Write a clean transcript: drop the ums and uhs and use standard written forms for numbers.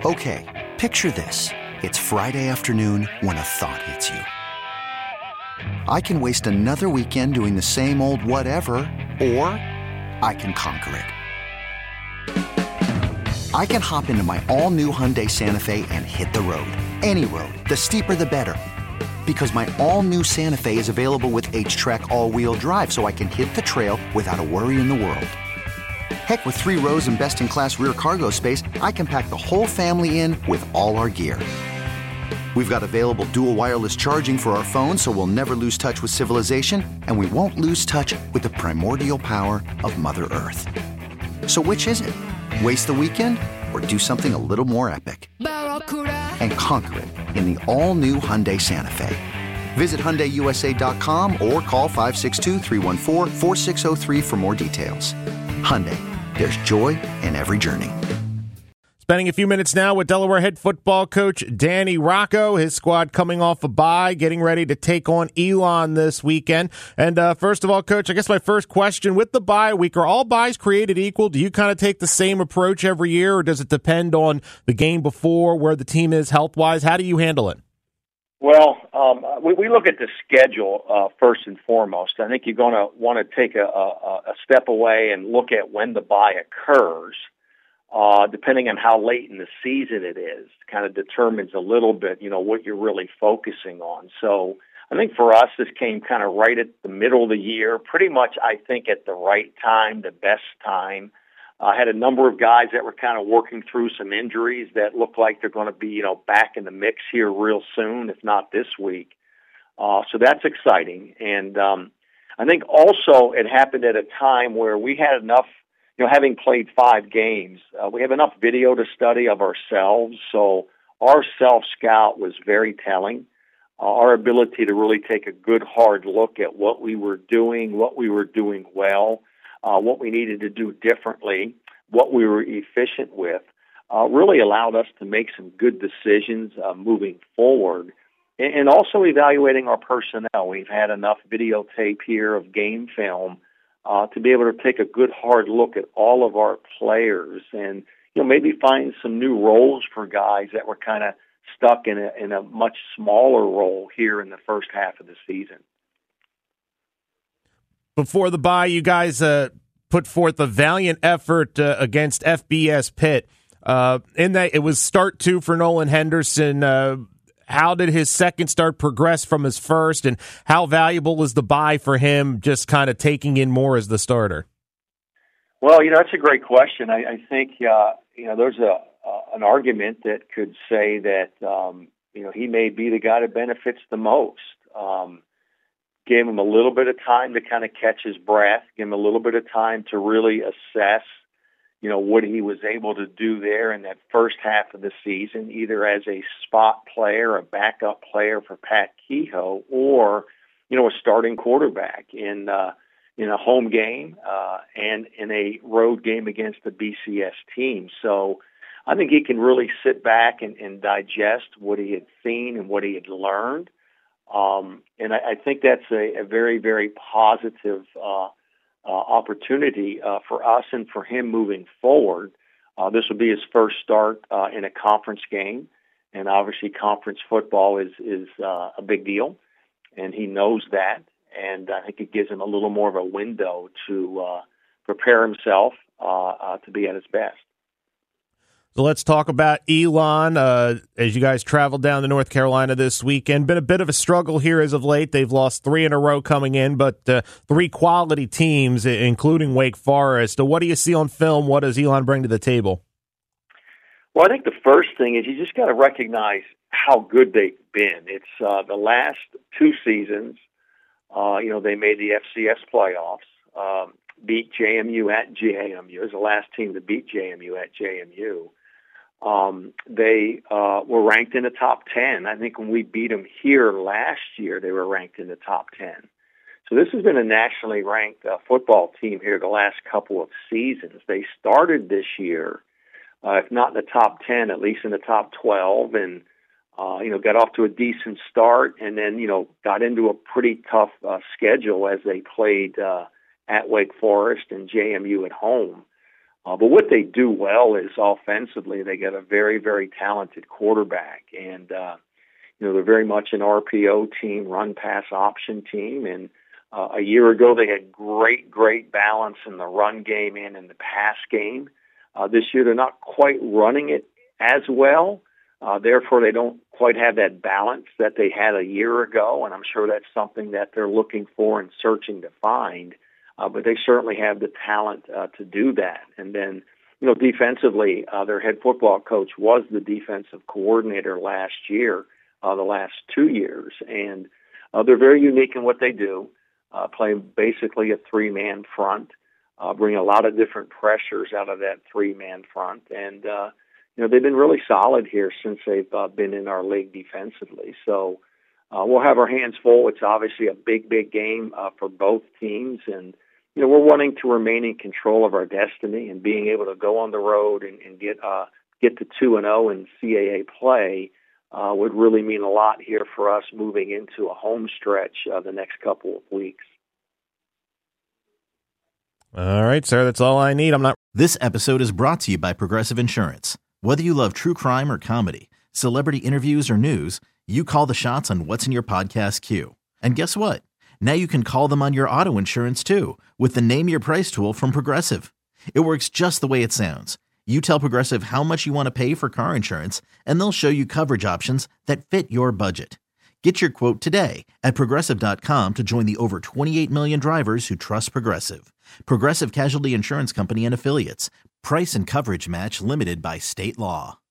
Okay, picture this. It's Friday afternoon when a thought hits you. I can waste another weekend doing the same old whatever, or I can conquer it. I can hop into my all-new Hyundai Santa Fe and hit the road. Any road. The steeper, the better. Because my all-new Santa Fe is available with H-Track all-wheel drive, so I can hit the trail without a worry in the world. Heck, with 3 rows and best-in-class rear cargo space, I can pack the whole family in with all our gear. We've got available dual wireless charging for our phones, so we'll never lose touch with civilization, and we won't lose touch with the primordial power of Mother Earth. So which is it? Waste the weekend or do something a little more epic? And conquer it in the all-new Hyundai Santa Fe. Visit HyundaiUSA.com or call 562-314-4603 for more details. Hyundai, there's joy in every journey. Spending a few minutes now with Delaware head football coach Danny Rocco. His squad coming off a bye, getting ready to take on Elon this weekend. And first of all, Coach, I guess my first question, with the bye week, are all byes created equal? Do you kind of take the same approach every year, or does it depend on the game before, where the team is health-wise? How do you handle it? Well, we look at the schedule first and foremost. I think you're going to want to take a step away and look at when the bye occurs. Depending on how late in the season it is, kind of determines a little bit, what you're really focusing on. So I think for us, this came kind of right at the middle of the year, pretty much, I think, at the right time, the best time. I had a number of guys that were kind of working through some injuries that look like they're going to be, back in the mix here real soon, if not this week. So that's exciting. And I think also it happened at a time where we had enough, having played 5 games, we have enough video to study of ourselves. So our self-scout was very telling. Our ability to really take a good, hard look at what we were doing well, what we needed to do differently, what we were efficient with, really allowed us to make some good decisions moving forward. And also evaluating our personnel. We've had enough videotape here of game film to be able to take a good hard look at all of our players and, maybe find some new roles for guys that were kind of stuck in a much smaller role here in the first half of the season. Before the bye, you guys put forth a valiant effort against FBS Pitt. In that, it was start 2 for Nolan Henderson. How did his second start progress from his first, and how valuable was the bye for him just kind of taking in more as the starter? Well, that's a great question. I think, there's an argument that could say that, he may be the guy that benefits the most. Gave him a little bit of time to kind of catch his breath, give him a little bit of time to really assess, what he was able to do there in that first half of the season, either as a spot player, a backup player for Pat Kehoe, or, a starting quarterback in a home game and in a road game against the BCS team. So I think he can really sit back and digest what he had seen and what he had learned. And I think that's a very, very positive opportunity for us and for him moving forward. This will be his first start in a conference game, and obviously conference football is a big deal, and he knows that. And I think it gives him a little more of a window to prepare himself to be at his best. So let's talk about Elon. As you guys travel down to North Carolina this weekend, been a bit of a struggle here as of late. They've lost 3 in a row coming in, but 3 quality teams, including Wake Forest. So what do you see on film? What does Elon bring to the table? Well, I think the first thing is you just got to recognize how good they've been. It's the last 2 seasons. They made the FCS playoffs, beat JMU at JMU. It was the last team to beat JMU at JMU. They were ranked in the top 10. I think when we beat them here last year, they were ranked in the top 10. So this has been a nationally ranked football team here the last couple of seasons. They started this year, if not in the top 10, at least in the top 12, and got off to a decent start, and then got into a pretty tough schedule as they played at Wake Forest and JMU at home. But what they do well is offensively, they get a very, very talented quarterback. And, they're very much an RPO team, run-pass option team. And a year ago, they had great balance in the run game and in the pass game. This year, they're not quite running it as well. Therefore, they don't quite have that balance that they had a year ago. And I'm sure that's something that they're looking for and searching to find. But they certainly have the talent to do that. And then, defensively, their head football coach was the defensive coordinator last year, the last 2 years. And they're very unique in what they do, playing basically a three-man front, bring a lot of different pressures out of that three-man front. And, they've been really solid here since they've been in our league defensively. So we'll have our hands full. It's obviously a big game for both teams. And, we're wanting to remain in control of our destiny, and being able to go on the road and get to 2-0 in CAA play would really mean a lot here for us moving into a home stretch the next couple of weeks. All right, sir, that's all I need. This episode is brought to you by Progressive Insurance. Whether you love true crime or comedy, celebrity interviews or news, you call the shots on what's in your podcast queue. And guess what? Now you can call them on your auto insurance too, with the Name Your Price tool from Progressive. It works just the way it sounds. You tell Progressive how much you want to pay for car insurance, and they'll show you coverage options that fit your budget. Get your quote today at Progressive.com to join the over 28 million drivers who trust Progressive. Progressive Casualty Insurance Company and Affiliates. Price and coverage match limited by state law.